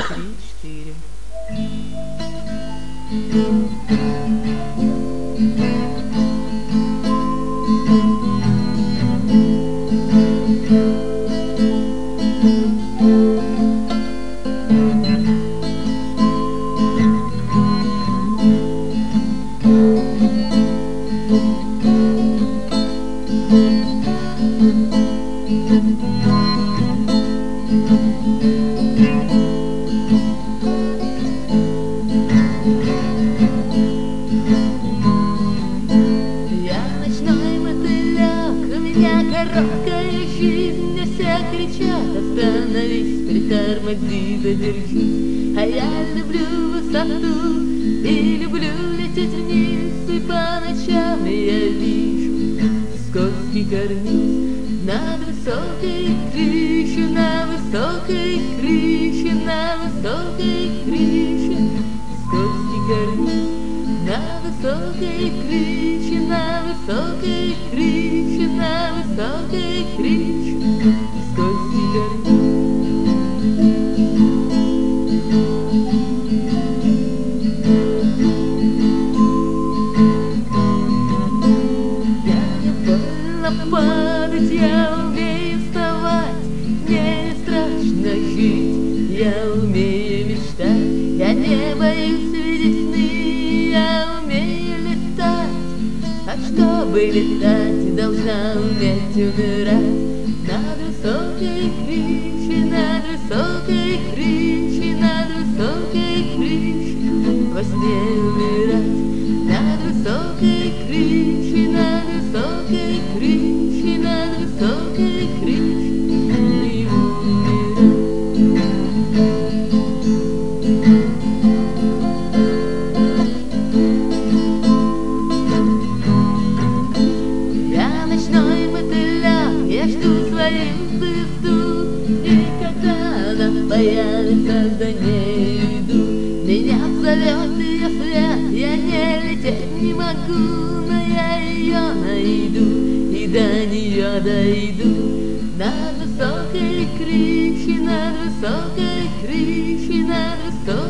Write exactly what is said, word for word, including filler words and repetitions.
три, четыре. Короткая жизнь, мне все кричат: остановись, притормози, задержись. А я люблю высоту и люблю лететь вниз, и по ночам я вижу скотский карниз над высокой крышей, на высокой крыше, на высокой крыше. Скотский карниз на высокой крыше, на высокой крыше, на высокой крыше. Скотский карниз. Я не больно падать, я умею вставать, мне не страшно жить, я умею мечтать, я не боюсь видеть сны, я умею летать. А чтобы летать, должна уметь умирать. Над высокой крышей, над высокой крышей, над высокой крышей, во сне умирать. Над высокой крышей, над высокой крышей, над высокой крышей, и умирать. Я ночной мотыляк, я жду свою звезду, и когда она появится, за ней иду. Меня зовет ее свет, я не лететь не могу, но я ее найду и до нее дойду. Над высокой крышей, над высокой крышей, над высокой